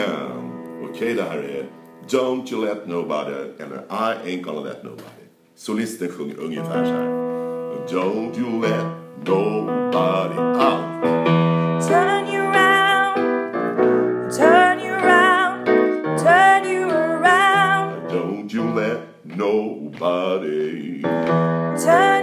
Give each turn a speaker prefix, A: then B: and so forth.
A: Okej, det här är Don't You Let Nobody eller I Ain't Gonna Let Nobody. Solisten sjunger ungefär så här. Don't you let nobody out.
B: Turn you around, turn you around, turn you around.
A: Don't you let nobody.
B: Turn